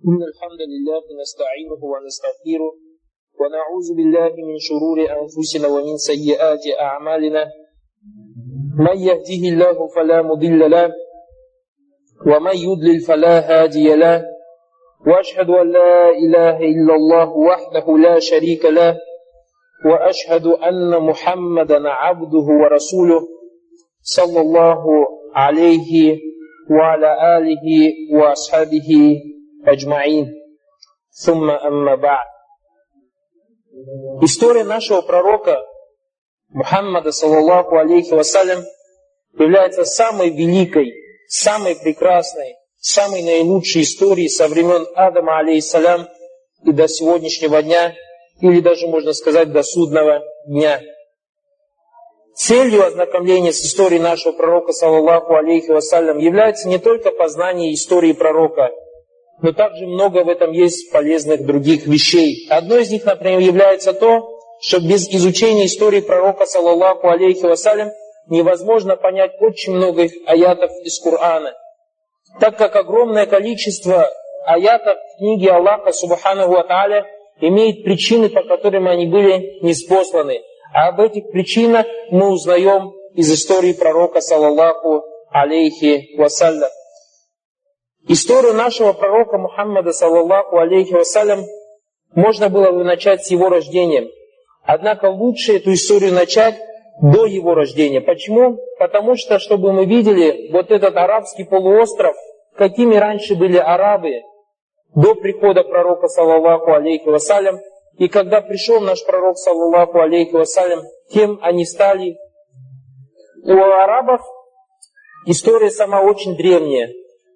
إن الحمد لله نستعينه ونستغفره ونعوذ بالله من شرور أنفسنا ومن سيئات أعمالنا من يهده الله فلا مضل له ومن يضلل فلا هادي له وأشهد أن لا إله إلا الله وحده لا شريك له وأشهد أن محمدا عبده ورسوله صلى الله عليه وعلى آله وأصحابه أجمعين ثم أما بعد. История нашего пророка Мухаммада саллаллаху алейхи вассалям является самой великой, самой прекрасной, самой наилучшей историей со времен Адама алейхиссалям и до сегодняшнего дня, или даже можно сказать до судного дня. Целью ознакомления с историей нашего пророка саллаллаху алейхи вассалям является не только познание истории пророка, но также много в этом есть полезных других вещей. Одно из них, например, является то, что без изучения истории пророка саллаллаху алейхи вассалям невозможно понять очень много аятов из Корана, так как огромное количество аятов в книге Аллаха субханаху ва тааля имеет причины, по которым они были ниспосланы. А об этих причинах мы узнаем из истории пророка саллаллаху алейхи вассалям. Историю нашего пророка Мухаммада саллаллаху алейхи вассалям можно было бы начать с его рождения. Однако лучше эту историю начать до его рождения. Почему? Потому что, чтобы мы видели вот этот арабский полуостров, какими раньше были арабы до прихода пророка саллаллаху алейхи вассалям, и когда пришел наш пророк саллаллаху алейхи вассалям, кем они стали. У арабов история сама очень древняя.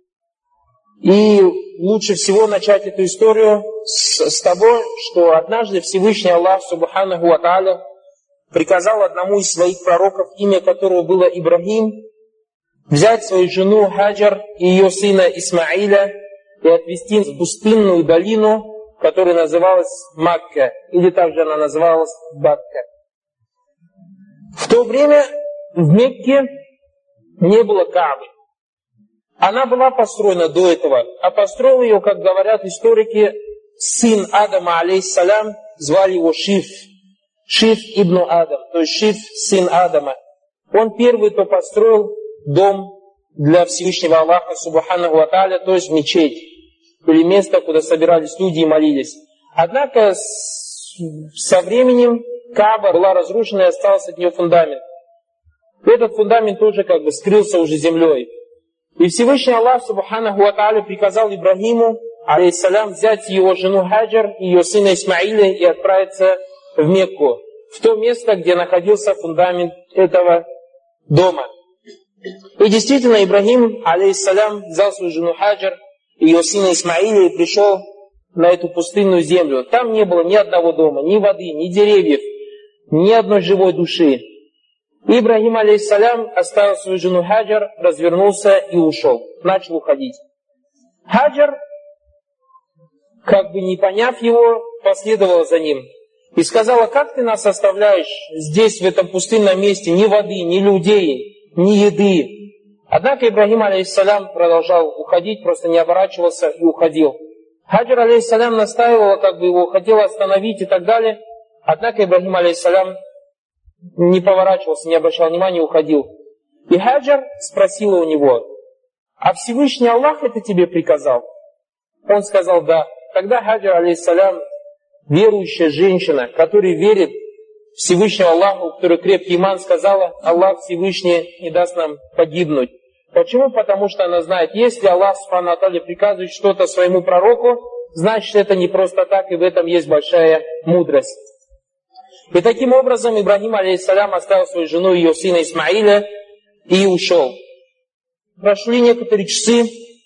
И лучше всего начать эту историю с того, что однажды Всевышний Аллах субханаху ва тааля приказал одному из своих пророков, имя которого было Ибрахим, взять свою жену Хаджар и ее сына Исмаиля и отвезти в пустынную долину, которая называлась Макка, или также она называлась Бакка. В то время в Мекке не было Каабы. Она была построена до этого, а построил ее, как говорят историки, сын Адама алейхиссалям, звали его Шиф. Шиф ибн Адам, то есть Шиф, сын Адама. Он первый, кто построил дом для Всевышнего Аллаха субханаху ва тааля, то есть мечеть, или место, куда собирались люди и молились. Однако со временем Кааба была разрушена и остался от нее фундамент. Этот фундамент тоже как бы скрылся уже землей. И Всевышний Аллах субханаху ва тааля приказал Ибрахиму алейхиссалям взять его жену Хаджар и ее сына Исмаиля и отправиться в Мекку, в то место, где находился фундамент этого дома. И действительно Ибрахим алейхиссалям взял свою жену Хаджар и ее сына Исмаиля и пришел на эту пустынную землю. Там не было ни одного дома, ни воды, ни деревьев, ни одной живой души. Ибрахим алейхиссалям оставил свою жену Хаджар, развернулся и ушел. Начал уходить. Хаджар, как бы не поняв его, последовала за ним. И сказала: как ты нас оставляешь здесь, в этом пустынном месте, ни воды, ни людей, ни еды. Однако Ибрахим алейхиссалям продолжал уходить, просто не оборачивался и уходил. Хаджар алейхиссалям настаивала, как бы его хотела остановить и так далее. Однако Ибрахим алейхиссалям не поворачивался, не обращал внимания и уходил. И Хаджар спросила у него: а Всевышний Аллах это тебе приказал? Он сказал: да. Тогда Хаджар алейхиссалям, верующая женщина, которая верит Всевышнему Аллаху, который крепкий иман, сказала: Аллах Всевышний не даст нам погибнуть. Почему? Потому что она знает, если Аллах субхану ва тааля приказывает что-то своему пророку, значит это не просто так, и в этом есть большая мудрость. И таким образом Ибрахим алейхиссалям оставил свою жену и ее сына Исмаиля и ушел. Прошли некоторые часы,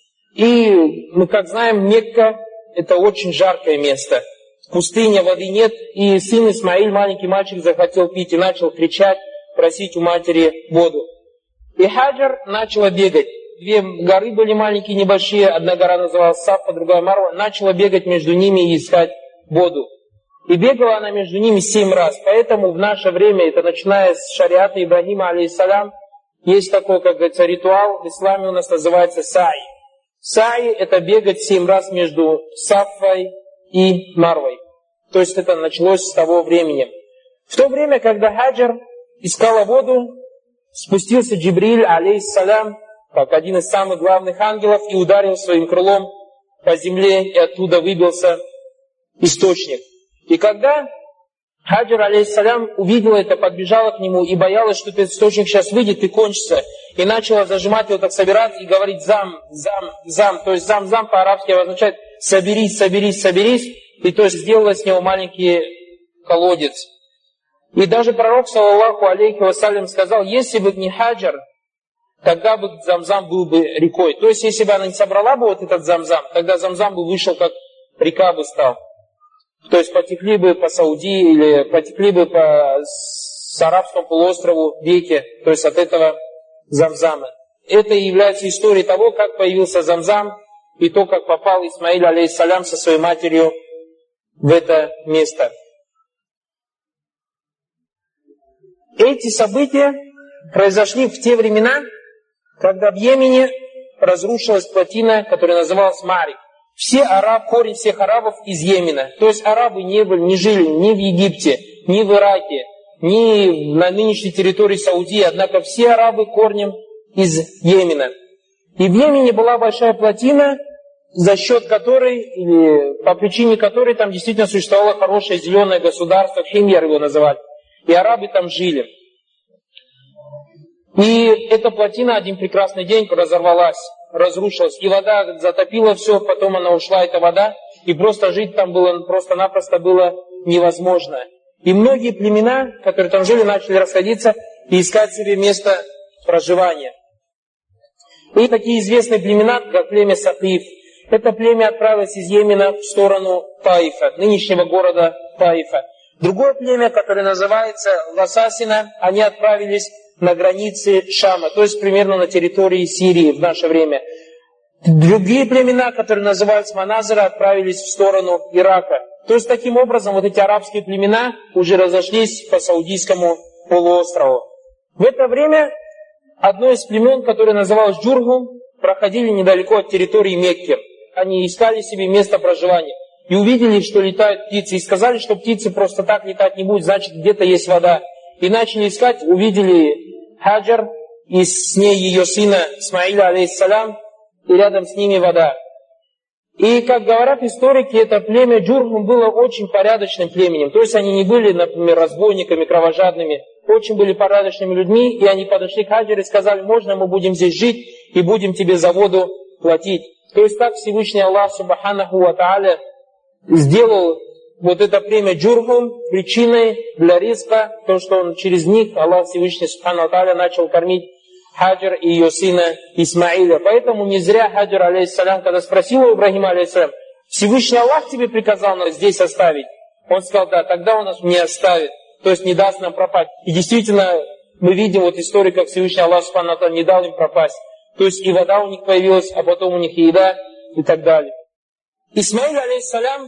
и мы, как знаем, Мекка это очень жаркое место. Пустыня, воды нет, и сын Исмаиль, маленький мальчик, захотел пить и начал кричать, просить у матери воду. И Хаджар начала бегать. Две горы были маленькие, небольшие, одна гора называлась Сафа, другая Марва, начала бегать между ними и искать воду. И бегала она между ними 7 раз. Поэтому в наше время, это начиная с шариата Ибрахима алейхиссалям, есть такой, как говорится, ритуал в исламе у нас называется саи. Саи – это бегать 7 раз между Сафой и Марвой. То есть это началось с того времени. В то время, когда Хаджар искала воду, спустился Джибриль, алейхиссалям, как один из самых главных ангелов, и ударил своим крылом по земле, и оттуда выбился источник. И когда Хаджар, алейхиссалям, увидела это, подбежала к нему и боялась, что этот источник сейчас выйдет и кончится, и начала зажимать его, так собираться и говорить «зам, зам, зам». То есть «зам-зам» по-арабски означает «соберись, соберись, соберись». И то есть сделала с него маленький колодец. И даже пророк, саллаллаху алейхи вассалям, сказал, если бы не Хаджар, тогда бы Замзам был бы рекой. То есть, если бы она не собрала бы вот этот Замзам, тогда Замзам бы вышел, как река бы стал. То есть, потекли бы по Саудии или потекли бы по Арабскому полуострову реки, то есть, от этого Замзама. Это и является историей того, как появился Замзам, и то, как попал Исмаиль, алейхиссалям, со своей матерью в это место. Эти события произошли в те времена, когда в Йемене разрушилась плотина, которая называлась Марик. Корень всех арабов из Йемена. То есть арабы не жили ни в Египте, ни в Ираке, ни на нынешней территории Саудии, однако все арабы корнем из Йемена. И в Йемене была большая плотина, за счет которой, или по причине которой там действительно существовало хорошее зеленое государство, Химьяр его называли. И арабы там жили. И эта плотина один прекрасный день разорвалась, разрушилась. И вода затопила все, потом она ушла, эта вода. И просто жить там было просто-напросто было невозможно. И многие племена, которые там жили, начали расходиться и искать себе место проживания. И такие известные племена, как племя Сакиф. Это племя отправилось из Йемена в сторону Таифа, нынешнего города Таифа. Другое племя, которое называется Ласасина, они отправились на границе Шама, то есть примерно на территории Сирии в наше время. Другие племена, которые называются Маназара, отправились в сторону Ирака. То есть таким образом вот эти арабские племена уже разошлись по Саудийскому полуострову. В это время одно из племен, которое называлось Джургум, проходили недалеко от территории Мекки. Они искали себе место проживания. И увидели, что летают птицы. И сказали, что птицы просто так летать не будут, значит где-то есть вода. И начали искать, увидели Хаджар и с ней ее сына Исмаиля, алейхиссалям, и рядом с ними вода. И, как говорят историки, это племя Джургум было очень порядочным племенем. То есть они не были, например, разбойниками, кровожадными. Очень были порядочными людьми, и они подошли к Хаджару и сказали, можно мы будем здесь жить и будем тебе за воду платить. То есть так Всевышний Аллах Субханаху ва Тааля сделал вот это племя Джургум причиной для риска, то, что он через них, Аллах Всевышний Субхану Тааля, начал кормить Хаджар и ее сына Исмаиля. Поэтому не зря Хаджар, алейхиссалям, когда спросил у Ибрахима, алейхиссалям, Всевышний Аллах тебе приказал нас здесь оставить? Он сказал, да, тогда он нас не оставит, то есть не даст нам пропасть. И действительно, мы видим вот историю, как Всевышний Аллах Субхану Тааля не дал им пропасть. То есть и вода у них появилась, а потом у них и еда, и так далее. Исмаиль, алейхиссалям,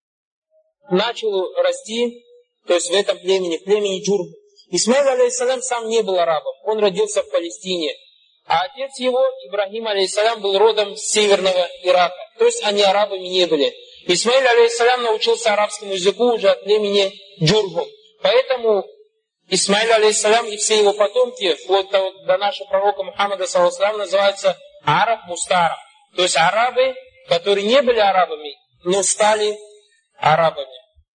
начал расти, то есть в этом племени, в племени Джургум. Исмаиль, алейхиссалям, сам не был арабом, он родился в Палестине. А отец его, Ибрахим, алейхиссалям, был родом с северного Ирака. То есть они арабами не были. Исмаиль, алейхиссалям, научился арабскому языку уже от племени Джургум. Поэтому Исмаиль, алейхиссалям, и все его потомки, вплоть до нашего пророка Мухаммада, саллаллаху, называются араб мустараб. То есть арабы, которые не были арабами, но стали арабами.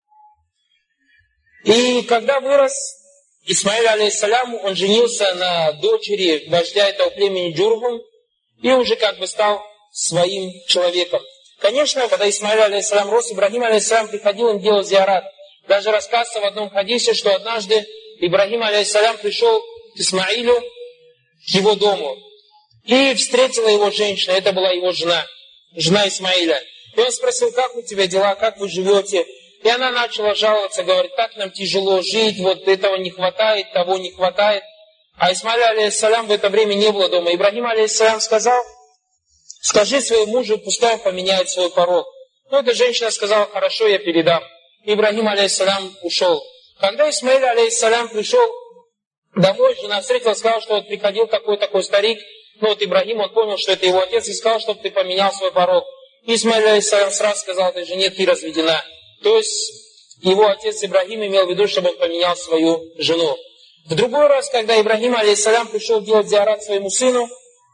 И когда вырос Исмаиль, алейхиссалям, он женился на дочери вождя этого племени Джургум и уже как бы стал своим человеком. Конечно, когда Исмаиль, алейхиссалям, рос, Ибрахим, алейхиссалям, приходил им делать зиарат. Даже рассказывается в одном хадисе, что однажды Ибрахим, алейхиссалям, пришел к Исмаилю, к его дому, и встретила его женщина, это была его жена Исмаиля. И он спросил, как у тебя дела, как вы живете? И она начала жаловаться, говорит, так нам тяжело жить, вот этого не хватает, того не хватает. А Исмаиль, алейхиссалям, в это время не было дома. Ибрахим, алейхиссалям, сказал, скажи своему мужу, пускай он поменяет свой порог. Ну, эта женщина сказала, хорошо, я передам. Ибрахим, алейхиссалям, ушел. Когда Исмаиль, алейхиссалям, пришел домой, жена встретила, сказала, что вот приходил такой старик Ну вот Ибрагим, он понял, что это его отец, и сказал, чтобы ты поменял свой порог. Исмаиль алейхиссалям сразу сказал этой жене: ты разведена. То есть его отец Ибрагим имел в виду, чтобы он поменял свою жену. В другой раз, когда Ибрагим алейхиссалям пришел делать зиарат своему сыну,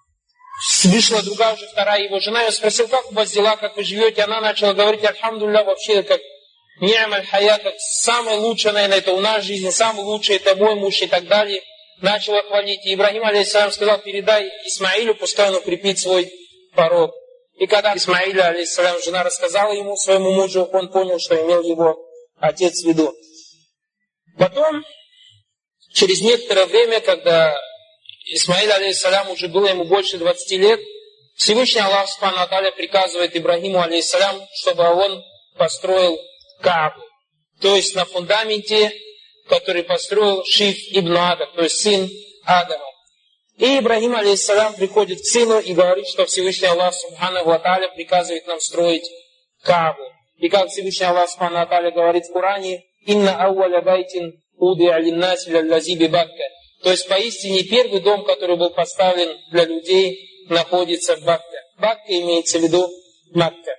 вышла другая уже, вторая его жена, и он спросил: как у вас дела, как вы живете? Она начала говорить: альхамдулилля, вообще как ни'маль хая, как самое лучшее, наверное, это у нас жизнь, самый лучший это мой муж и так далее. Начала хвалить. И Ибрагим алейхиссалям сказал: передай Исмаилю, пускай он укрепит свой порог. И когда Исмаиль алейхиссалям жена рассказала ему, своему мужу, он понял, что имел его отец в виду. Потом, через некоторое время, когда Исмаиль алейхиссалям уже было ему больше 20 лет, Всевышний Аллах субхану ва тааля приказывает Ибрагиму алейхиссалям, чтобы он построил Каабу. То есть на фундаменте, который построил Шиф ибн Адам, то есть сын Адама. И Ибрагим алейхиссалям приходит к сыну и говорит, что Всевышний Аллах субхану ва тааля приказывает нам строить Каабу. И как Всевышний Аллах субхану ва тааля говорит в Коране: «Инна ауаля байтин удиа линнаси лаллази би Бакка». То есть поистине первый дом, который был поставлен для людей, находится в Бакке. Бакка имеется в виду Макка.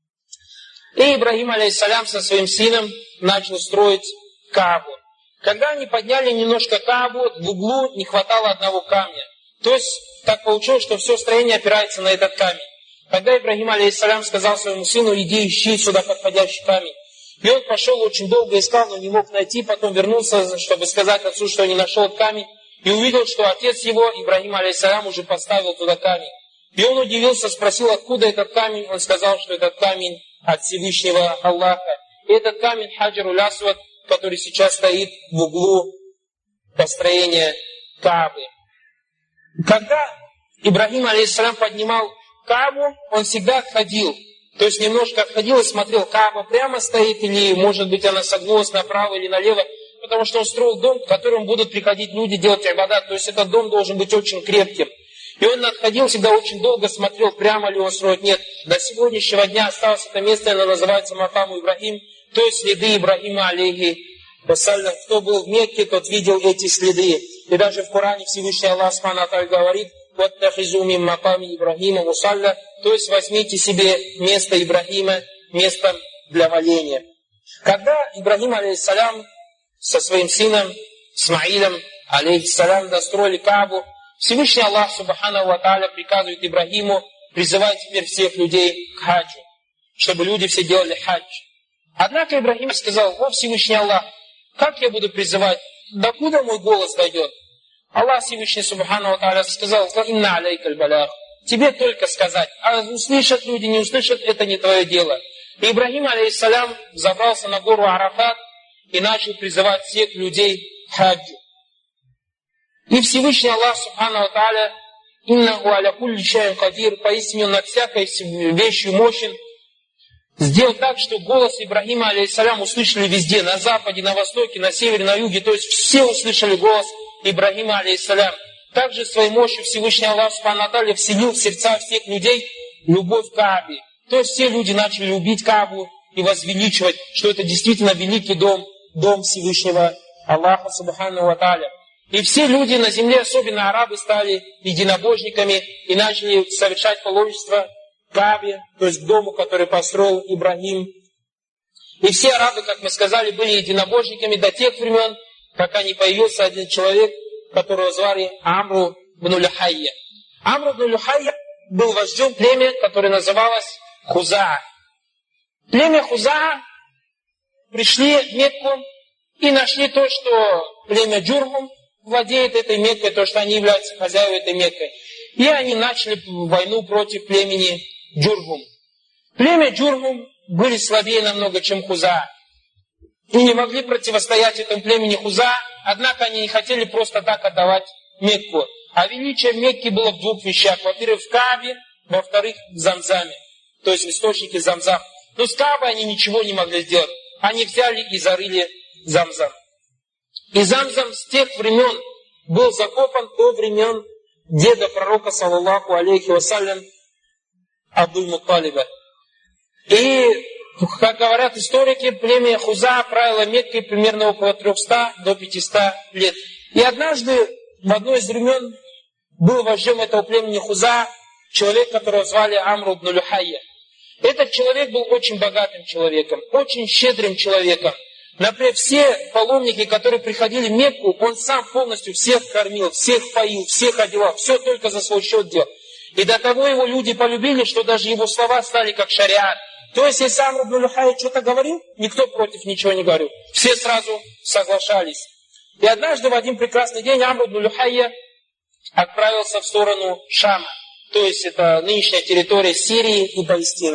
И Ибрагим алейхиссалям со своим сыном начал строить Каабу. Когда они подняли немножко Каабу, в углу не хватало одного камня. То есть так получилось, что все строение опирается на этот камень. Тогда Ибрагим алейхиссалям сказал своему сыну: иди ищи сюда подходящий камень. И он пошел, очень долго искал, но не мог найти. Потом вернулся, чтобы сказать отцу, что не нашел камень. И увидел, что отец его, Ибрагим алейхиссалям, уже поставил туда камень. И он удивился, спросил, откуда этот камень. Он сказал, что этот камень от Всевышнего Аллаха. И этот камень Хаджаруль Асвад, который сейчас стоит в углу построения Каабы. Когда Ибрагим алейхиссалям поднимал Каабу, он всегда отходил. То есть немножко отходил и смотрел, Кааба прямо стоит, или может быть она согнулась направо или налево. Потому что он строил дом, в котором будут приходить люди делать ибадат. То есть этот дом должен быть очень крепким. И он отходил, всегда очень долго смотрел, прямо ли он строит. Нет, до сегодняшнего дня осталось это место, оно называется Макаму Ибрагим. То есть следы Ибрагима алейхи вассалям. Кто был в Мекке, тот видел эти следы. И даже в Коране Всевышний Аллах субхану ва тааля говорит: «Ваттахизу мин маками Ибрагима мусалля». То есть возьмите себе место Ибрагима, место для моления. Когда Ибрагим алейхиссалям со своим сыном Исмаилем алейхиссалям достроили Каабу, Всевышний Аллах субхану ва тааля приказывает Ибрагиму: призывать теперь всех людей к хаджу, чтобы люди все делали хадж. Однако Ибрагим сказал: о Всевышний Аллах, как я буду призывать? Докуда мой голос дойдет? Аллах Всевышний субхану ва тааля сказал: инна алейкаль балаг. Тебе только сказать. А услышат люди, не услышат, это не твое дело. И Ибрагим алейхиссалям забрался на гору Арафат и начал призывать всех людей к хаджу. И Всевышний Аллах субхану ва тааля: иннаху аля кулли шайин кадир, поистине он над всякой вещью мощен, сделал так, что голос Ибрагима алейхиссалям услышали везде, на западе, на востоке, на севере, на юге. То есть все услышали голос Ибрагима алейхиссалям. Также своей мощью Всевышний Аллах субхану ва тааля вселил в сердца всех людей любовь к Каабе. То есть все люди начали любить Каабу и возвеличивать, что это действительно великий дом, дом Всевышнего Аллаха субхану ва тааля. И все люди на земле, особенно арабы, стали единобожниками и начали совершать паломничество к Каабе, то есть к дому, который построил Ибрагим. И все арабы, как мы сказали, были единобожниками до тех времен, пока не появился один человек, которого звали Амру ибн Люхайя. Амру ибн Люхайя был вождем племя, которое называлось Хузаа. Племя Хузаа пришли в Мекку и нашли то, что племя Джурхум владеет этой Меккой, то, что они являются хозяевами этой Меккой. И они начали войну против племени Джурхум. Племя Джурхум были слабее намного, чем Хузаа. И не могли противостоять этому племени Хузаа, однако они не хотели просто так отдавать Мекку. А величие Мекки было в двух вещах. Во-первых, в Каабе, во-вторых, в Замзаме. То есть в источнике Замзам. Но с Каабой они ничего не могли сделать. Они взяли и зарыли Замзам. И Замзам с тех времен был закопан до времен деда пророка, саллаллаху алейхи вассалям, Абдуль-Мутталиба. И, как говорят историки, племя Хузаа правило Меккой примерно около 300 до 500 лет. И однажды, в одно из времен, был вождем этого племени Хуза, человек, которого звали Амр ибн Люхайя. Этот человек был очень богатым человеком, очень щедрым человеком. Например, все паломники, которые приходили в Мекку, он сам полностью всех кормил, всех поил, всех одевал, все только за свой счет делал. И до того его люди полюбили, что даже его слова стали как шариат. То есть, если Амр ибн Люхайя что-то говорил, никто против ничего не говорил. Все сразу соглашались. И однажды, в один прекрасный день, Амр ибн Люхайя отправился в сторону Шама. То есть, это нынешняя территория Сирии и Палестины.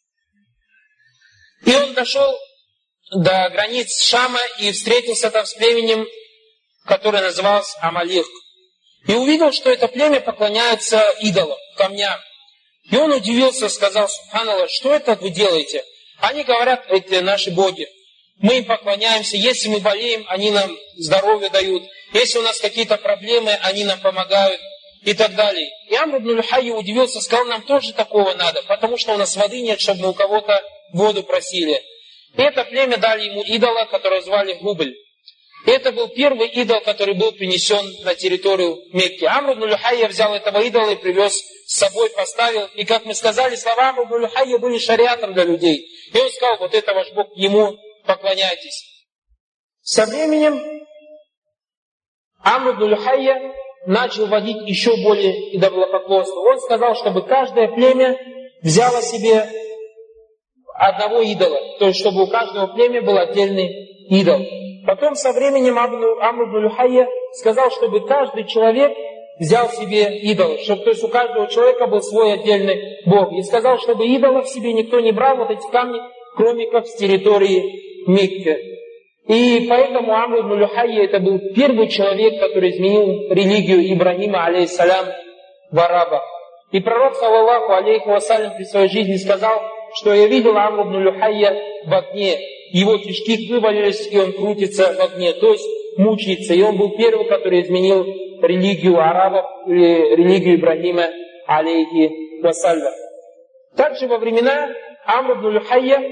И он дошел до границ Шама и встретился там с племенем, которое называлось Амалих. И увидел, что это племя поклоняется идолам, камням. И он удивился, сказал: «Субханаллах, что это вы делаете?» Они говорят: «Это наши боги. Мы им поклоняемся. Если мы болеем, они нам здоровье дают. Если у нас какие-то проблемы, они нам помогают». И так далее. И Амр ибн Люхайя удивился, сказал: «Нам тоже такого надо, потому что у нас воды нет, чтобы мы у кого-то воду просили». И это племя дали ему идола, которого звали Губль. И это был первый идол, который был принесен на территорию Мекки. Амр ибн Люхайя взял этого идола и привез с собой, поставил. И, как мы сказали, слова Амр ибн Люхайя были шариатом для людей. И он сказал: «Вот это ваш Бог, ему поклоняйтесь». Со временем Амр ибн Люхайя начал вводить еще более идолопоклонство. Он сказал, чтобы каждое племя взяло себе одного идола. То есть, чтобы у каждого племени был отдельный идол. Потом со временем Амр ибн Люхайя сказал, чтобы каждый человек взял себе идол. Чтобы, то есть, у каждого человека был свой отдельный Бог. И сказал, чтобы идолов себе никто не брал, вот эти камни, кроме как с территории Мекки. И поэтому Амр ибн Люхайя это был первый человек, который изменил религию Ибрахима, алейхиссалям, в арабах. И пророк, саллаллаху алейхи вассалям, при своей жизни сказал, что я видел Амр ибн Люхайя в огне. Его кишки вывалились, и он крутится в огне, то есть мучается. И он был первый, который изменил религию арабов, или религию Ибрахима, алейхи вассалям. Также во времена Амр ибн Люхайя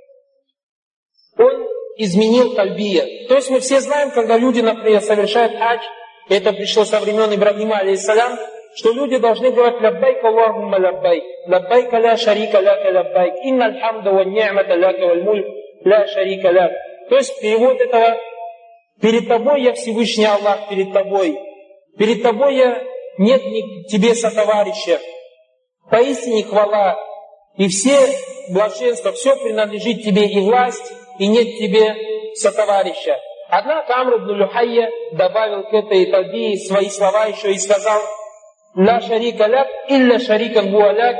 он изменил тальбия. То есть мы все знаем, когда люди, например, совершают хадж, это пришло со времен Ибрахима, алейхиссалям, что люди должны говорить: «Лаббайк Аллахумма лаббайк, лаббайк ля шарика ляка лаббайк, инналь хамда ва ни'мата ляка валь мульк ля шарика ляк». То есть перевод этого: «Перед тобой я Всевышний Аллах, перед тобой я нет ни тебе сотоварища, поистине хвала, и все блаженства, все принадлежит тебе, и власть, и нет тебе сотоварища». Однако Амр ибн Люхайя добавил к этой тальбии свои слова еще и сказал: «Ла шарика ляк, илля шарикан гуаляк,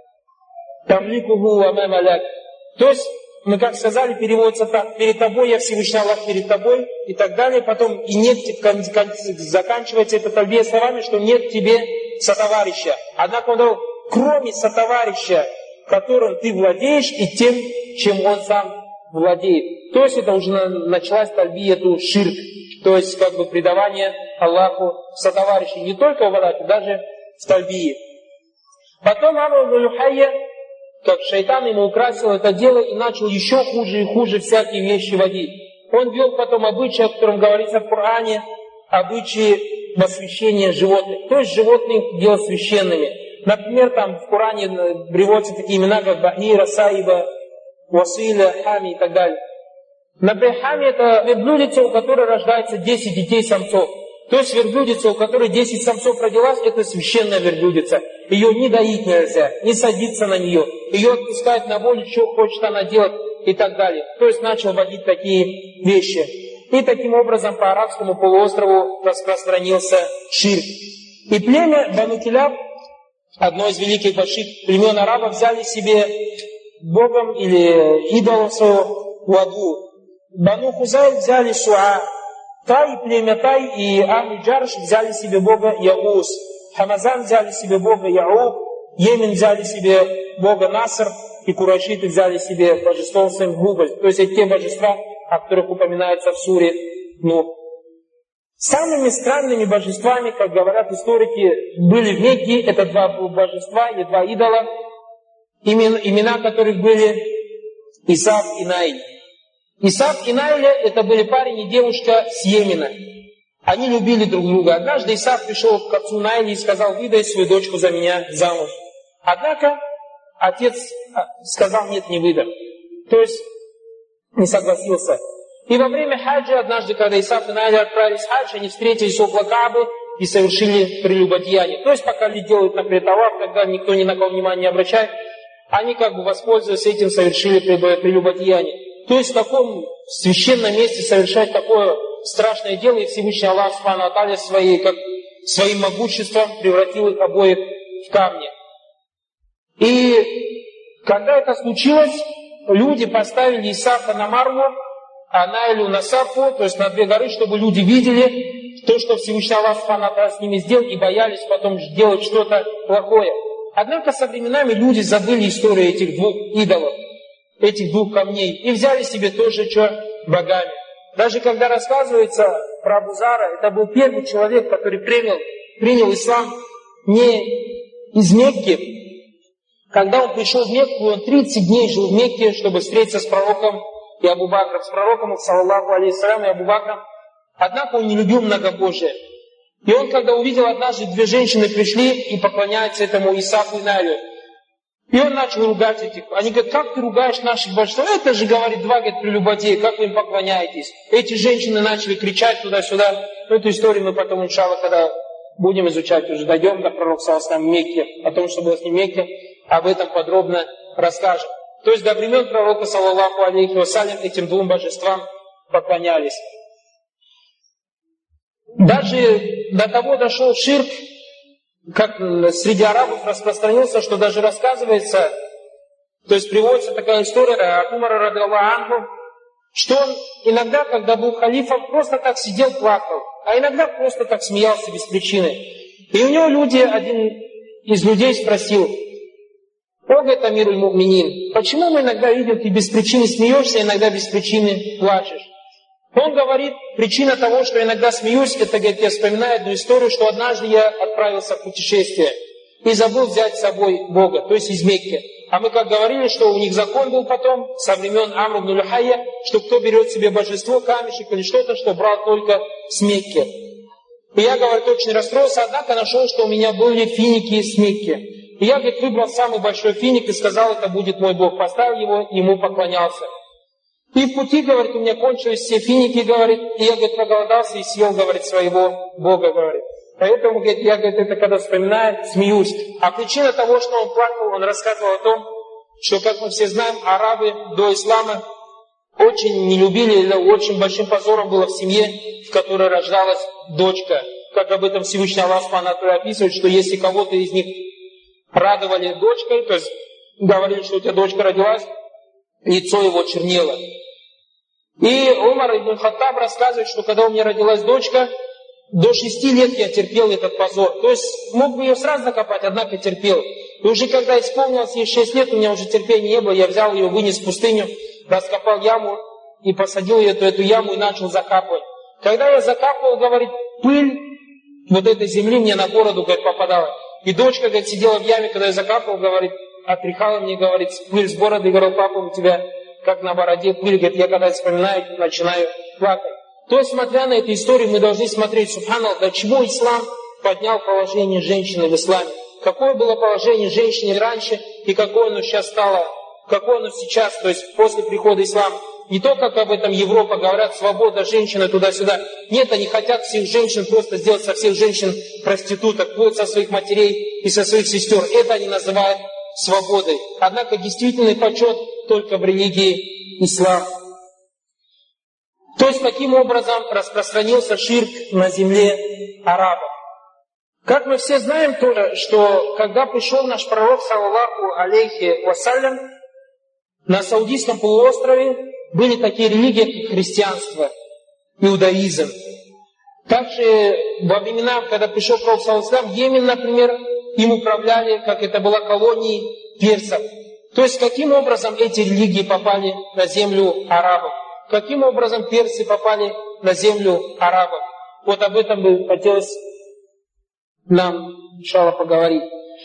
тамликуху амама ляк». То есть, мы как сказали, переводится так: «Перед тобой я Всевышний Аллах, перед тобой», и так далее. Потом и нет, заканчивается эта тальбия словами, что нет тебе сотоварища. Однако он дал: «Кроме сотоварища, которым ты владеешь, и тем, чем он сам владеет». То есть это уже началась тальбияту ширк, то есть как бы предавание Аллаху сотоварищей, не только в Аллахе, даже в тальбии. Потом Амр ибн Люхайя, как шайтан ему украсил это дело, и начал еще хуже и хуже всякие вещи водить. Он вел потом обычаи, о котором говорится в Коране, обычаи посвящения животных, то есть животных делал священными. Например, там в Коране приводятся такие имена, как Бахира, Саиба, Василя, Хами и так далее. Например, Хами — это верблюдица, у которой рождается 10 детей-самцов. То есть верблюдица, у которой 10 самцов родилась, это священная верблюдица. Ее не доить нельзя, не садиться на нее. Ее отпускают на волю, что хочет она делать и так далее. То есть начал вводить такие вещи. И таким образом по арабскому полуострову распространился ширк. И племя Бану Киляб, одно из великих больших племен арабов, взяли себе богом или идолом своего Ваду. Бану Хузай взяли Суа. Тай, племя Тай и Ахли Джарш взяли себе бога Яус. Хамазан взяли себе бога Яуб. Йемен взяли себе бога Наср. И курайшиты взяли себе божество своим Губль. То есть это те божества, о которых упоминается в суре Нух. Самыми странными божествами, как говорят историки, были в Мекке. Это два божества или два идола, имена которых были Исав и Наиль. Исав и Наиля — это были парень и девушка с Йемена. Они любили друг друга. Однажды Исаак пришел к отцу Наиле и сказал: выдай свою дочку за меня замуж. Однако отец сказал: нет, не выдам. То есть не согласился. И во время хаджа, однажды, когда Исаак и Наиля отправились в хадж, они встретились около Каабы и совершили прелюбодеяние. То есть пока люди делают, например, таваф, когда никто ни на кого внимания не обращает, они как бы воспользуясь этим, совершили прелюбодеяние. То есть в таком священном месте совершать такое страшное дело, и Всевышний Аллах Субхану ва Тааля своим могуществом превратил их обоих в камни. И когда это случилось, люди поставили Исаака на Марву, а Наилю на Сафу, то есть на две горы, чтобы люди видели то, что Всевышний Аллах Субхану ва Тааля с ними сделал, и боялись потом делать что-то плохое. Однако со временами люди забыли историю этих двух идолов, этих двух камней, и взяли себе тоже богами. Даже когда рассказывается про Абу Зара, это был первый человек, который принял ислам не из Мекки. Когда он пришел в Мекку, он 30 дней жил в Мекке, чтобы встретиться с пророком и Абу Бакром, с пророком, саллаллаху алейхиссалям, и Абу Бакром. Однако он не любил многобожие. И он, когда увидел однажды, две женщины пришли и поклоняются этому Исааку и Наилю. И он начал ругать этих. Они говорят: как ты ругаешь наших божеств? Это же, говорит, два, говорит, прелюбодеи, как вы им поклоняетесь? Эти женщины начали кричать туда-сюда. Эту историю мы потом, иншаллах, когда будем изучать, уже дойдем до пророка саллаллаху алейхи ва саллям в Мекке, о том, что было с ним в Мекке, об этом подробно расскажем. То есть до времен пророка саллаллаху алейхи ва саллям этим двум божествам поклонялись. Даже до того дошел ширк, как среди арабов распространился, что даже рассказывается, то есть приводится такая история от Умара радиаллаху анху, что он иногда, когда был халифом, просто так сидел, плакал, а иногда просто так смеялся без причины. И у него один из людей спросил: о, говорит, амир аль-муминин, почему мы иногда видим, ты без причины смеешься, иногда без причины плачешь? Он говорит: причина того, что иногда смеюсь, это, говорит, я вспоминаю одну историю, что однажды я отправился в путешествие и забыл взять с собой Бога, то есть из Мекки. А мы как говорили, что у них закон был потом, со времен Амр ибн Люхайя, что кто берет себе божество, камешек или что-то, что брал только с Мекки. И я, говорит, очень расстроился, однако нашел, что у меня были финики с Мекки. И я, говорит, выбрал самый большой финик и сказал: это будет мой Бог. Поставил его, ему поклонялся. И в пути, говорит, у меня кончились все финики, говорит, и я, говорит, проголодался и съел, говорит, своего Бога, говорит. Поэтому, говорит, я, говорит, это когда вспоминаю, смеюсь. А причина того, что он плакал, он рассказывал о том, что, как мы все знаем, арабы до ислама очень не любили, или очень большим позором было в семье, в которой рождалась дочка. Как об этом Всевышний Аллах Субхану ва Тааля описывает, что если кого-то из них радовали дочкой, то есть говорили, что у тебя дочка родилась, лицо его чернело. И Умар ибн Хаттаб рассказывает, что когда у меня родилась дочка, до 6 лет я терпел этот позор. То есть мог бы ее сразу закопать, однако терпел. И уже когда исполнилось ей 6 лет, у меня уже терпения не было, я взял ее, вынес в пустыню, раскопал яму и посадил ее в эту яму и начал закапывать. Когда я закапывал, говорит, пыль вот этой земли мне на бороду, говорит, попадала. И дочка, говорит, сидела в яме, когда я закапывал, говорит, отряхала мне, говорит, пыль с бороды, и говорил: папа, у тебя как на бороде пыль, говорит, я когда вспоминаю, начинаю плакать. То есть, смотря на эту историю, мы должны смотреть, субханаллах, до чего ислам поднял положение женщины в исламе. Какое было положение женщины раньше, и какое оно сейчас стало, какое оно сейчас, то есть после прихода ислама. Не то, как об этом Европа говорят, свобода женщины туда-сюда. Нет, они хотят всех женщин просто сделать со всех женщин проституток, вплоть со своих матерей и со своих сестер. Это они называют свободой. Однако действительный почет только в религии ислам. То есть таким образом распространился ширк на земле арабов. Как мы все знаем тоже, что когда пришел наш пророк, саллаллаху алейхи ва саллям, на Саудийском полуострове были такие религии, как христианство, иудаизм. Также во времена, когда пришел пророк, саллаллаху алейхи ва саллям, Йемен, например, им управляли, как это была колонией персов. То есть, каким образом эти религии попали на землю арабов? Каким образом персы попали на землю арабов? Вот об этом бы хотелось нам, иншаллах, поговорить.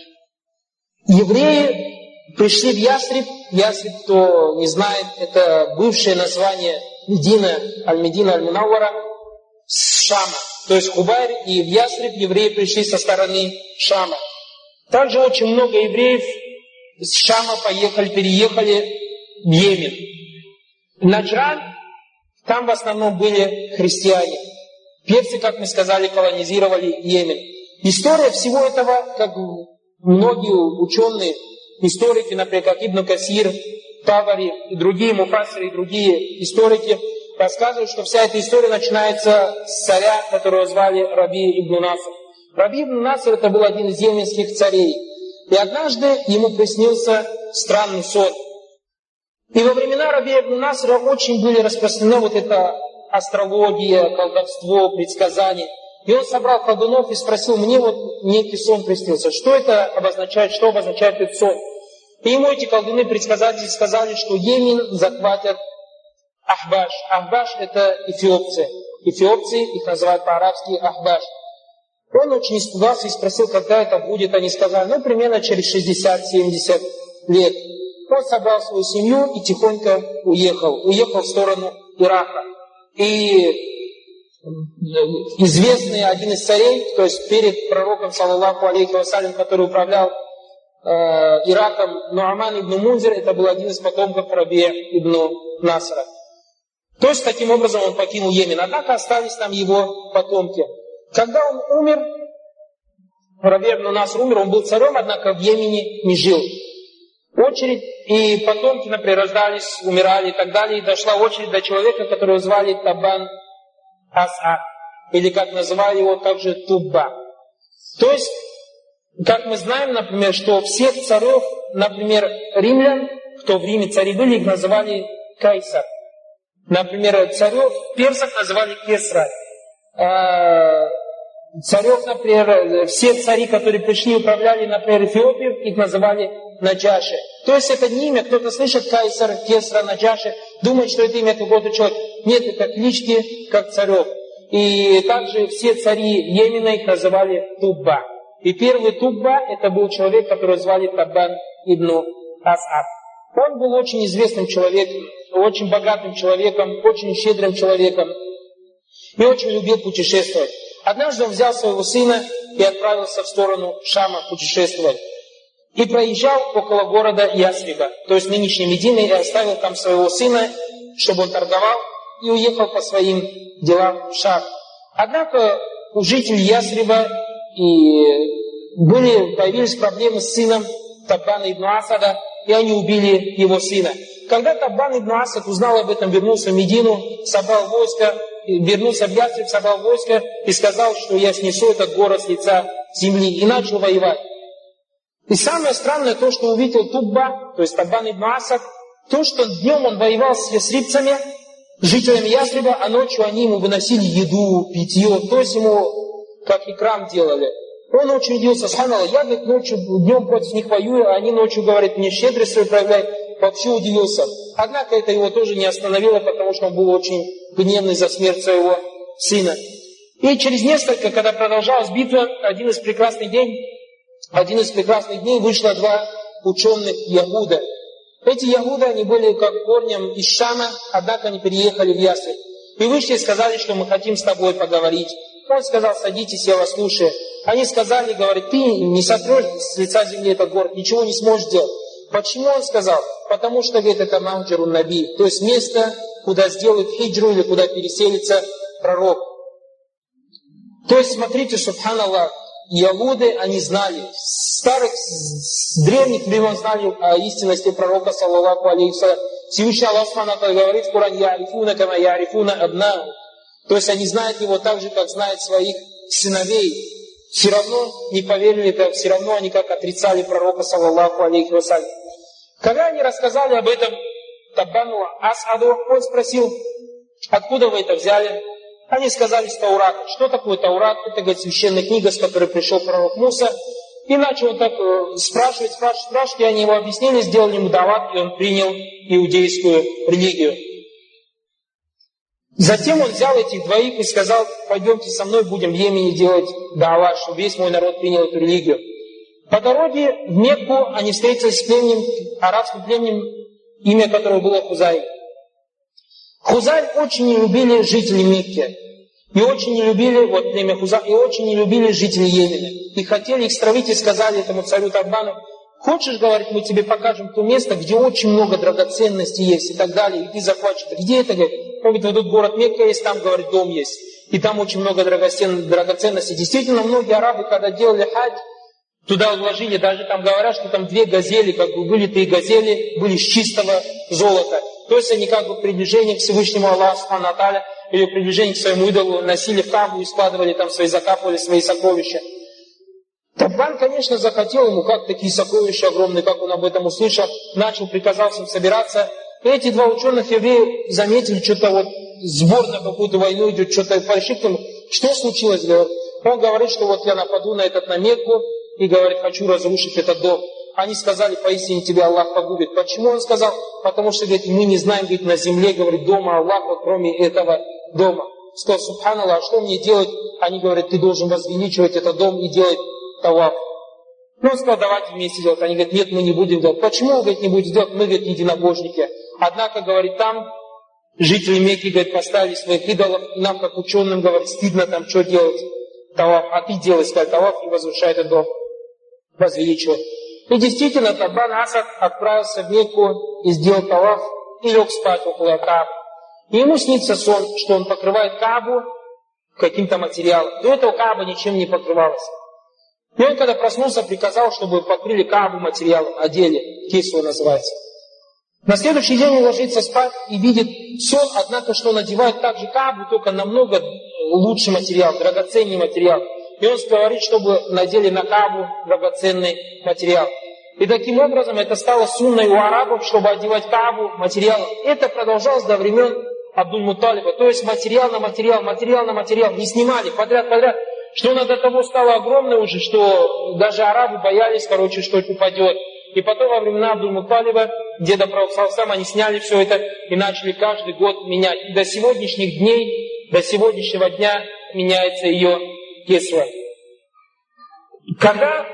Евреи пришли в Ясриб. Ясриб, кто не знает, это бывшее название Медина, Аль-Медина, Аль-Мунаввара, с Шама. то есть Хубайр, и в Ясриб евреи пришли со стороны Шама. Также очень много евреев с Шама переехали в Йемен. Наджран, там в основном были христиане. Персы, как мы сказали, колонизировали Йемен. История всего этого, как многие ученые, историки, например, как Ибн Касир, Табари и другие муфассиры, и другие историки, рассказывают, что вся эта история начинается с царя, которого звали Раби ибн Наср. Раби ибн Наср это был один из йеменских царей. И однажды ему приснился странный сон. И во времена Раби ибн Насра очень были распространены вот эта астрология, колдовство, предсказания. И он собрал колдунов и спросил: мне вот некий сон приснился. Что это обозначает, что обозначает этот сон? И ему эти колдуны-предсказатели сказали, что Йемен захватят Ахбаш. Ахбаш это эфиопцы. Эфиопцы, их называют по-арабски Ахбаш. Он очень испугался и спросил, когда это будет. Они сказали, примерно через 60-70 лет. Он собрал свою семью и тихонько уехал. Уехал в сторону Ирака. И известный один из царей, то есть перед пророком, саллаллаху алейхи вассалям, который управлял Ираком, Нуаман ибн Мунзир, это был один из потомков Раби ибн Насра. То есть, таким образом, он покинул Йемен. Однако остались там его потомки. Когда он умер, Раби ибн Наср умер, он был царем, однако в Йемене не жил. Очередь, и потомки, например, рождались, умирали и так далее, и дошла очередь до человека, которого звали Табан Ас'ад, или как называли его также Тубба. То есть, как мы знаем, например, что всех царев, например, римлян, кто в Риме цари были, их называли Кайсар. Например, царев персов называли Кесра. Царев, например, все цари, которые пришли и управляли, например, Эфиопией, их называли Наджаши. То есть это не имя, кто-то слышит Кайсар, Кесра, Наджаши, думает, что это имя какого-то человека. Нет, это клички, как царев. И также все цари Йемена их называли Тубба. И первый Тубба, это был человек, которого звали Табан ибн Ас'ад. Он был очень известным человеком, очень богатым человеком, очень щедрым человеком и очень любил путешествовать. Однажды он взял своего сына и отправился в сторону Шама путешествовать. И проезжал около города Ясриба, то есть нынешней Медины, и оставил там своего сына, чтобы он торговал, и уехал по своим делам в Шам. Однако у жителей Ясриба появились проблемы с сыном Таббана ибн Асада, и они убили его сына. Когда Таббан ибн Асад узнал об этом, вернулся в Медину, собрал войско, вернулся в Ясриб, собрал войско и сказал, что я снесу этот город с лица земли, и начал воевать. И самое странное то, что увидел Тубба, то есть Таббан ибн Асад, то, что днем он воевал с ясрибцами, жителями Ясриба, а ночью они ему выносили еду, питье, то есть ему как икрам делали. Он очень удивился, субханаллах, я ночью, днем против них воюю, а они ночью говорят, мне щедрость свою проявляй, вообще удивился. Однако это его тоже не остановило, потому что он был очень гневный за смерть своего сына. И через несколько, когда продолжалась битва, один из прекрасных дней вышло два ученых Ягуда. Эти Ягуды, они были как корнем из Шама, однако они переехали в Ясриб. И вышли и сказали, что мы хотим с тобой поговорить. Он сказал, садитесь, я вас слушаю. Они сказали, говорит, ты не сотрешь с лица земли этот город, ничего не сможешь сделать. Почему он сказал? Потому что, говорит, это Махджарун Наби, то есть место, куда сделают хиджру или куда переселится пророк. То есть, смотрите, субханаллах, Ягуды, они знали, с древних времен знали о истинности пророка, саллаллаху алейхи вассалям. Всевышний Аллах говорит в Коране, «Я'рифуна кама я'рифуна абнау». То есть они знают его так же, как знают своих сыновей. Все равно не поверили, все равно они как отрицали пророка, саллаллаху алейхи вассалям. Когда они рассказали об этом Таббану Ас'аду, он спросил, откуда вы это взяли? Они сказали с Таурата. Что такое Таурат? Это, говорит, священная книга, с которой пришел пророк Муса. И начал он так спрашивать, и они его объяснили, сделали ему дават, и он принял иудейскую религию. Затем он взял этих двоих и сказал, пойдемте со мной, будем в Йемене делать дават, чтобы весь мой народ принял эту религию. По дороге в Мекку они встретились с племенем, арабским племенем, имя которого было Хузай. Хузай очень не любили жители Мекки. И очень не любили, вот племя Хуза, и очень не любили жители Йемена. И хотели их стравить, и сказали этому царю Таббану: хочешь, говорит, мы тебе покажем то место, где очень много драгоценностей есть и так далее, и ты захватишь. Где это, говорит? Он говорит, вот тут город Мекка есть, там, говорит, дом есть. И там очень много драгоценностей. Действительно, многие арабы, когда делали хадж, туда вложили, даже там говорят, что там 2 газели, как бы вылитые газели, были из чистого золота. То есть они как бы приближение к Всевышнему Аллаху Субхану ва Тааля или приближение к своему идолу носили в Каабу и складывали там закапывали свои сокровища. Таббан, конечно, захотел ему, как такие сокровища огромные, как он об этом услышал, приказал всем собираться. И эти 2 ученых еврея заметили, что-то вот сбор на какую-то войну идет, что-то пошли к нему. Что случилось, говорит? Он говорит, что вот я нападу на Мекку и, говорит, хочу разрушить этот дом. Они сказали, поистине тебя Аллах погубит. Почему он сказал? Потому что, говорит, мы не знаем, говорит, на земле, говорит, дома Аллаха, кроме этого дома. Сказал, субханаллах, что мне делать? Они говорят, ты должен возвеличивать этот дом и делать таваф. Ну, он сказал, давайте вместе делать. Они говорят, нет, мы не будем делать. Почему, говорит, не будем делать? Мы, говорит, единобожники. Однако, говорит, там жители Мекки, говорит, поставили своих идолов, и нам, как ученым, говорит, стыдно там что делать. Таваф. А ты делай, сказал, таваф и возвышай этот дом. Возвеличивай. И действительно, Таббан Асад отправился в Мекку и сделал таваф и лег спать около Каабы. И ему снится сон, что он покрывает Каабу каким-то материалом. До этого Кааба ничем не покрывалась. И он, когда проснулся, приказал, чтобы покрыли Каабу материалом, одели, кису называется. На следующий день он ложится спать и видит сон, однако, что он одевает также Каабу, только намного лучший материал, драгоценный материал. И он говорит, чтобы надели на Каабу драгоценный материал. И таким образом это стало сунной у арабов, чтобы одевать Каабу материалом. Это продолжалось до времен Абдуль-Мутталиба. То есть материал на материал, материал на материал. Не снимали подряд. Что оно до того стало огромное уже, что даже арабы боялись, что это упадет. И потом во времена Абдуль-Мутталиба, деда Пророка сам, они сняли все это и начали каждый год менять. И до сегодняшних дней, до сегодняшнего дня меняется ее кесва. Когда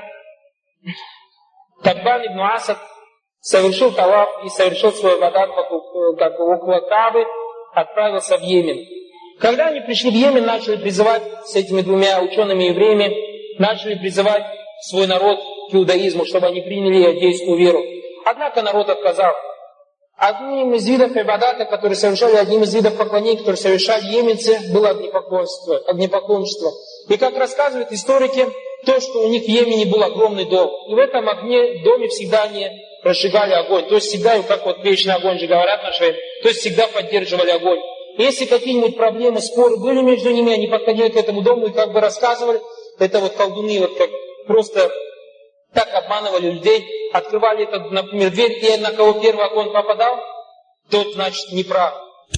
Таббан ибн Асад совершил таваф и совершил свой вадат около Каабы, отправился в Йемен. Когда они пришли в Йемен, начали призывать с этими 2 учеными евреями, начали призывать свой народ к иудаизму, чтобы они приняли иудейскую веру. Однако народ отказал. Одним из видов ибадата, которые совершали, одним из видов поклонений, которые совершали йеменцы, было огнепоклонничество. И как рассказывают историки, то, что у них в Йемене был огромный дом. И в этом доме всегда они разжигали огонь. То есть всегда, как вот вечный огонь же говорят наши, то есть всегда поддерживали огонь. И если какие-нибудь проблемы, споры были между ними, они подходили к этому дому и как бы рассказывали, это вот колдуны вот как просто так обманывали людей, открывали этот, например, дверь, и на кого первый огонь попадал, тот, значит, не прав.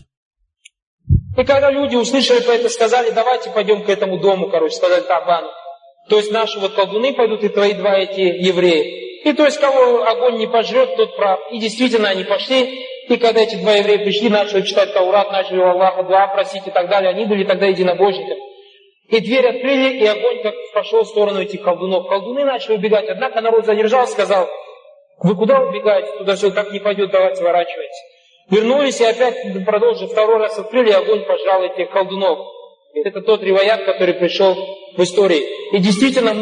И когда люди услышали про это, сказали, давайте пойдем к этому дому, сказали Таббану. То есть наши вот колдуны пойдут, и твои 2 эти евреи. И то есть кого огонь не пожрет, тот прав. И действительно они пошли, и когда эти 2 еврея пришли, начали читать Таурат, начали у Аллаха дуа просить и так далее, они были тогда единобожниками. И дверь открыли, и огонь как пошел в сторону этих колдунов. Колдуны начали убегать, однако народ задержал, сказал, вы куда убегаете? Туда все так не пойдет, давайте сворачивайте. Вернулись и опять продолжили, 2 раз открыли, и огонь пожрал этих колдунов. Это тот риваят, который пришел в истории. И действительно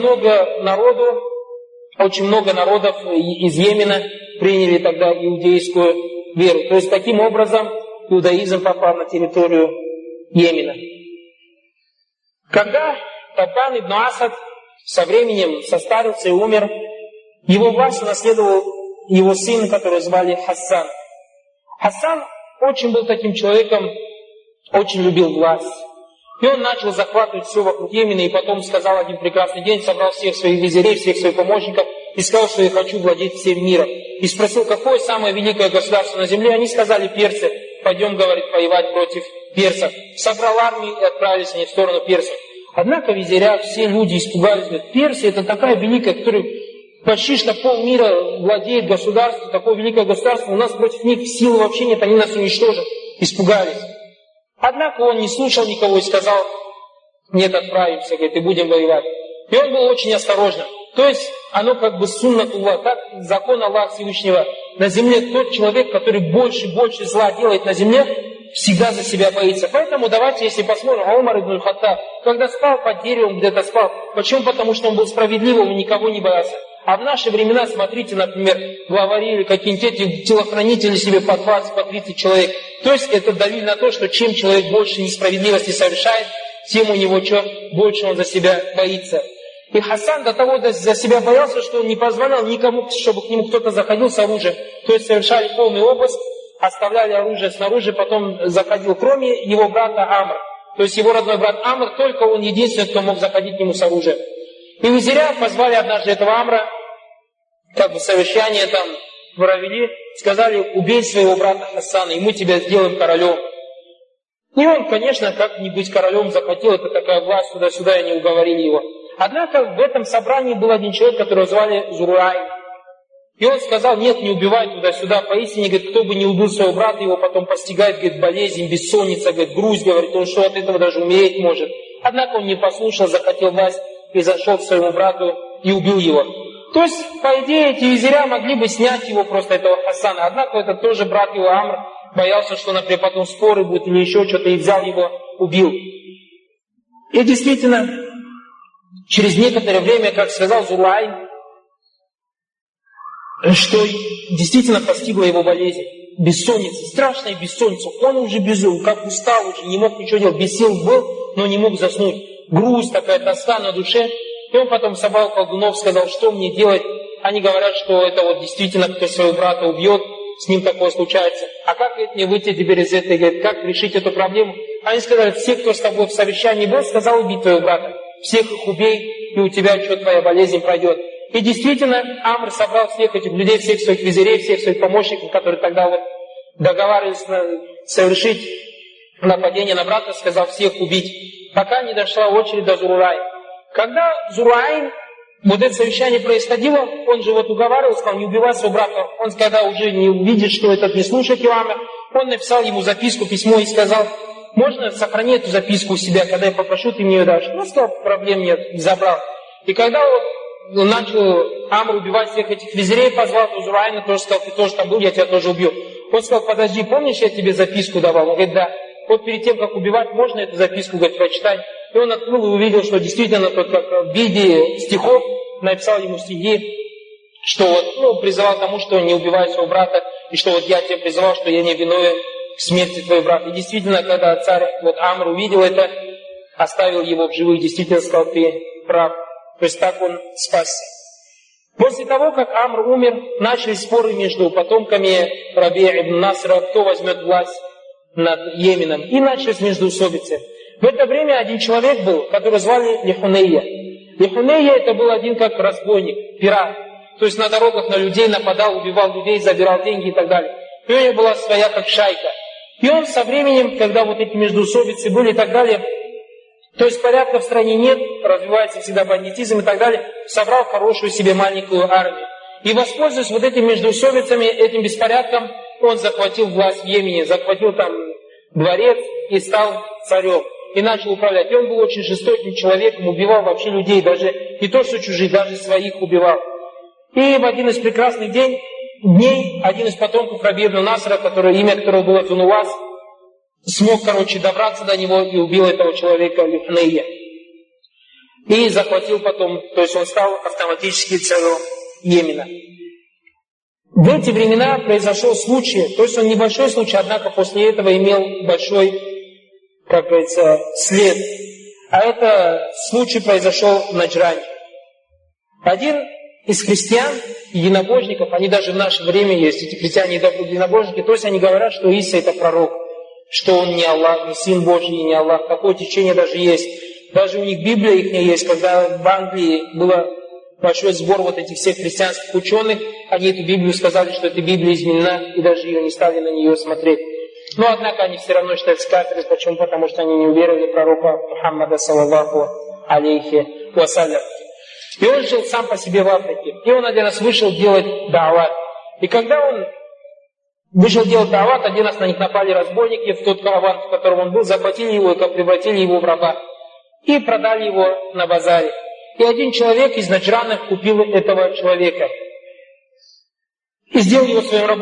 очень много народов из Йемена приняли тогда иудейскую веру. То есть таким образом иудаизм попал на территорию Йемена. Когда Таббан ибн Асад со временем состарился и умер, его власть наследовал его сын, которого звали Хасан. Хасан очень был таким человеком, очень любил власть. И он начал захватывать все вокруг Йемена, и потом сказал один прекрасный день, собрал всех своих визирей, всех своих помощников, и сказал, что я хочу владеть всем миром. И спросил, какое самое великое государство на земле? Они сказали, персы. Пойдем, говорит, воевать против персов. Собрал армию и отправились они в сторону персов. Однако визиря, все люди испугались, говорят, Персия это такая великая, которая почти что полмира владеет государством, такое великое государство, у нас против них сил вообще нет, они нас уничтожат. Испугались. Однако он не слушал никого и сказал, нет, отправимся, говорит, и будем воевать. И он был очень осторожным. То есть, оно как бы суннатуллах, так закон Аллаха Всевышнего. На земле тот человек, который больше зла делает на земле, всегда за себя боится. Поэтому давайте, если посмотрим, Умар ибн Хаттаб, когда спал под деревом, где-то спал. Почему? Потому что он был справедливым и никого не боялся. А в наши времена, смотрите, например, главари или какие-нибудь эти телохранители себе по 20, по 30 человек. То есть это давит на то, что чем человек больше несправедливости совершает, тем у него больше он за себя боится. И Хасан до того за себя боялся, что он не позволял никому, чтобы к нему кто-то заходил с оружием. То есть совершали полный обыск, оставляли оружие снаружи, потом заходил, кроме его брата Амр. То есть его родной брат Амр, только он единственный, кто мог заходить к нему с оружием. И визиря позвали однажды этого Амра, как бы совещание там провели, сказали: убей своего брата Хасана, и мы тебя сделаем королем. И он, конечно, как не быть королем захотел, это такая власть, туда-сюда, и не уговорили его. Однако в этом собрании был один человек, которого звали Зурай. И он сказал: нет, не убивай туда-сюда. Поистине, говорит, кто бы не убил своего брата, его потом постигает, говорит, болезнь, бессонница, говорит, грусть, говорит, он что от этого даже умереть может. Однако он не послушал, захотел власть, и зашел к своему брату и убил его. То есть, по идее, эти визиря могли бы снять его просто, этого Хасана. Однако это тоже брат его Амр боялся, что, например, потом споры будут или еще что-то, и взял его, убил. И действительно, через некоторое время, как сказал Зурай, что действительно постигла его болезнь, бессонница, страшная бессонница. Он уже как устал, уже не мог ничего делать, без сил был, но не мог заснуть. Грусть, такая тоска на душе. И он потом собрал колдунов, сказал: что мне делать? Они говорят, что это вот действительно кто своего брата убьет, с ним такое случается. А как мне выйти теперь из этой, говорит, как решить эту проблему? Они сказали: все, кто с тобой в совещании был, сказал убить твоего брата. Всех их убей, и у тебя твоя болезнь пройдет. И действительно, Амр собрал всех этих людей, всех своих визирей, всех своих помощников, которые тогда вот договаривались совершить нападение на брата, сказал всех убить, пока не дошла очередь до Зурая. Когда Зурай, вот это совещание происходило, он же вот уговаривал, сказал: не убивай своего брата. Он, когда уже не увидит, что этот не слушает его Амр, он написал ему записку, письмо и сказал: можно сохрани эту записку у себя, когда я попрошу, ты мне ее дашь. Он сказал: проблем нет, забрал. И когда вот начал Амр убивать всех этих визирей, позвал Зурайна, тоже сказал: ты тоже там был, я тебя тоже убью. Он сказал: подожди, помнишь, я тебе записку давал? Он говорит: да. Вот перед тем, как убивать, можно эту записку, говорит, прочитать? И он открыл и увидел, что действительно, тот, как в виде стихов, написал ему стихи, что вот, призывал к тому, что не убивай своего брата, и что вот я тебе призывал, что я не виновен в смерти твоего брата. И действительно, когда царь Амр увидел это, оставил его в живых, действительно сказал: ты прав. То есть так он спасся. После того, как Амр умер, начались споры между потомками Рабия ибн Насра, кто возьмет власть над Йеменом, и начались междоусобицы. В это время один человек был, которого звали Лихунейя. Лихунейя это был один как разбойник, пират. То есть на дорогах на людей нападал, убивал людей, забирал деньги и так далее. И у него была своя как шайка. И он со временем, когда вот эти междоусобицы были и так далее, то есть порядка в стране нет, развивается всегда бандитизм и так далее, собрал хорошую себе маленькую армию. И воспользуясь вот этими междоусобицами, этим беспорядком, он захватил власть в Йемене, захватил там дворец и стал царем. И начал управлять. И он был очень жестоким человеком, убивал вообще людей, даже не то что чужих, даже своих убивал. И в один из прекрасных дней один из потомков Рабия ибн Насра, имя которого было Тунуаз, смог, добраться до него и убил этого человека Лихунейя. И захватил потом, то есть он стал автоматически царем Йемена. В эти времена произошел случай, то есть он небольшой случай, однако после этого имел большой, как говорится, след. А это случай произошел в Наджране. Один из христиан, единобожников, они даже в наше время есть, эти христиане единобожники, то есть они говорят, что Иса это пророк, что он не Аллах, не Сын Божий, не Аллах. Такое течение даже есть. Даже у них Библия их есть, когда в Англии было большой сбор вот этих всех христианских ученых, они эту Библию сказали, что эта Библия изменена, и даже ее не стали на нее смотреть. Но, однако, они все равно считаются кафирами. Почему? Потому что они не уверовали в пророка Мухаммада, саллаллаху алейхи вассалям. И он жил сам по себе в Африке. И он один раз вышел делать да'ват. И когда он вышел делать да'ват, один раз на них напали разбойники, в тот караван, в котором он был, захватили его и превратили его в раба. И продали его на базаре. И один человек из Наджрана купил этого человека. И сделал его своим рабом.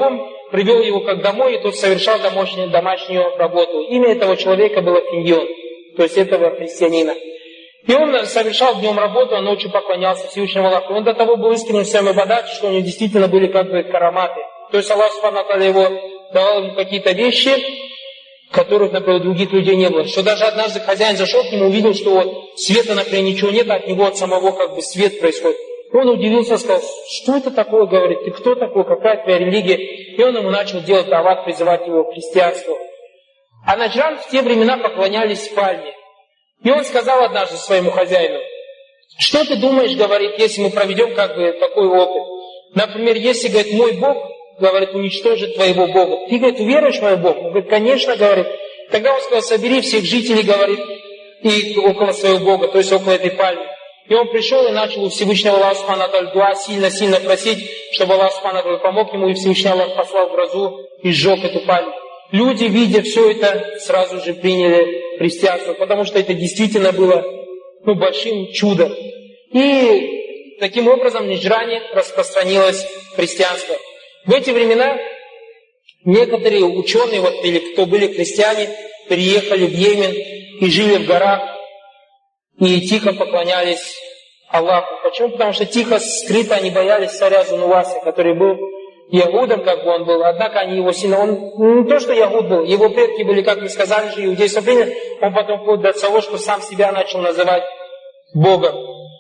привел его как домой, и тот совершал домашнюю работу. Имя этого человека было Финьон, то есть этого христианина. И он совершал днем работу, а ночью поклонялся Всевышнему Аллаху. Он до того был искренним в своем ибадате, что у него действительно были как бы караматы. То есть Аллах Субхану ва Тааля его давал ему какие-то вещи, которых, например, у других людей не было. Что даже однажды хозяин зашел к нему, увидел, что вот света, например, ничего нет, а от него, от самого как бы свет происходит. И он удивился, сказал, что это такое, говорит, ты кто такой, какая твоя религия? И он ему начал делать дават, призывать его к христианству. А наджран в те времена поклонялись пальме. И он сказал однажды своему хозяину, что ты думаешь, говорит, если мы проведем как бы такой опыт? Например, если, говорит, мой Бог, говорит, уничтожит твоего Бога. Ты, говорит, веришь в моего Бога? Он говорит, конечно, говорит. Тогда он сказал, собери всех жителей, говорит, и около своего Бога, то есть около этой пальмы. И он пришел и начал у Всевышнего Аллаха Субхану ва Тааля дуа сильно-сильно просить, чтобы Аллах Субхану ва Тааля помог ему, и Всевышний Аллах послал грозу и сжег эту пальму. Люди, видя все это, сразу же приняли христианство, потому что это действительно было большим чудом. И таким образом в Наджране распространилось христианство. В эти времена некоторые ученые, вот, или кто были христиане, переехали в Йемен и жили в горах, и тихо поклонялись Аллаху. Почему? Потому что тихо, скрыто они боялись царя Зунуваса, который был ягудом, как бы он был, однако они его сильно... Он не то, что ягуд был, его предки были, как мы сказали же, иудейство приняли, он потом вплоть до того, что сам себя начал называть Богом.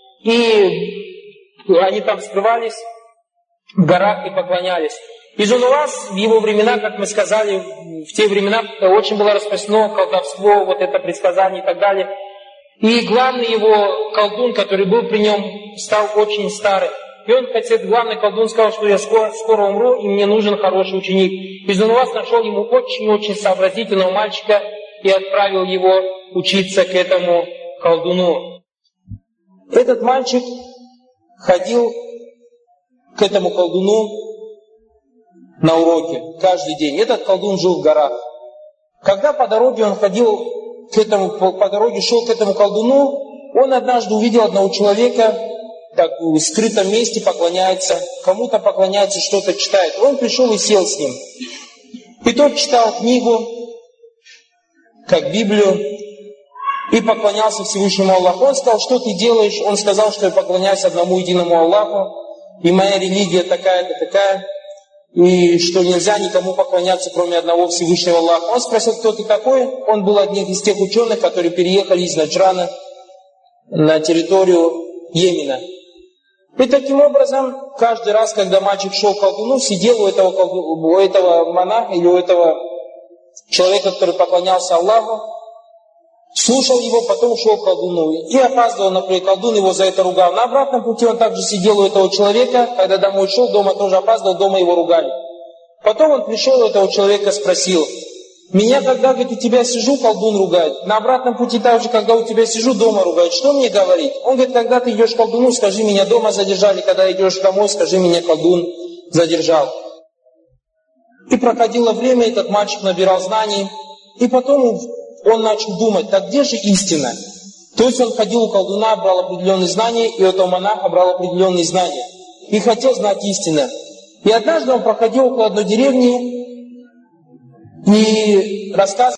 И они там скрывались в горах и поклонялись. И Зунувас в его времена, как мы сказали, в те времена очень было распространено колдовство, вот это предсказание и так далее. И главный его колдун, который был при нем, стал очень старый. И он, этот главный колдун, сказал, что я скоро умру, и мне нужен хороший ученик. И Зунувас нашел ему очень-очень сообразительного мальчика и отправил его учиться к этому колдуну. Этот мальчик ходил к этому колдуну на уроки каждый день. Этот колдун жил в горах. Когда по дороге он ходил по дороге шел к этому колдуну, он однажды увидел одного человека, так в скрытом месте поклоняется, кому-то поклоняется, что-то читает. Он пришел и сел с ним. И тот читал книгу, как Библию, и поклонялся Всевышнему Аллаху. Он сказал, что ты делаешь? Он сказал, что я поклоняюсь одному единому Аллаху, и моя религия такая-то, такая, и что нельзя никому поклоняться, кроме одного Всевышнего Аллаха. Он спросил, кто ты такой? Он был одним из тех ученых, которые переехали из Наджрана на территорию Йемена. И таким образом, каждый раз, когда мальчик шел к колдуну, сидел у этого монаха или у этого человека, который поклонялся Аллаху, слушал его, потом шел к колдуну. И опаздывал, например, колдун его за это ругал. На обратном пути он также сидел у этого человека, когда домой шел, дома тоже опаздывал, дома его ругали. Потом он пришел у этого человека, спросил, меня, когда, говорит, у тебя сижу, колдун ругает. На обратном пути также, когда у тебя сижу, дома ругает. Что мне говорить? Он говорит, когда ты идешь к колдуну, скажи, меня дома задержали. Когда идешь домой, скажи, меня колдун задержал. И проходило время, этот мальчик набирал знаний. И потом он начал думать, так где же истина? То есть он ходил у колдуна, брал определенные знания, и у этого монаха брал определенные знания. И хотел знать истину. И однажды он проходил около одной деревни и рассказывал,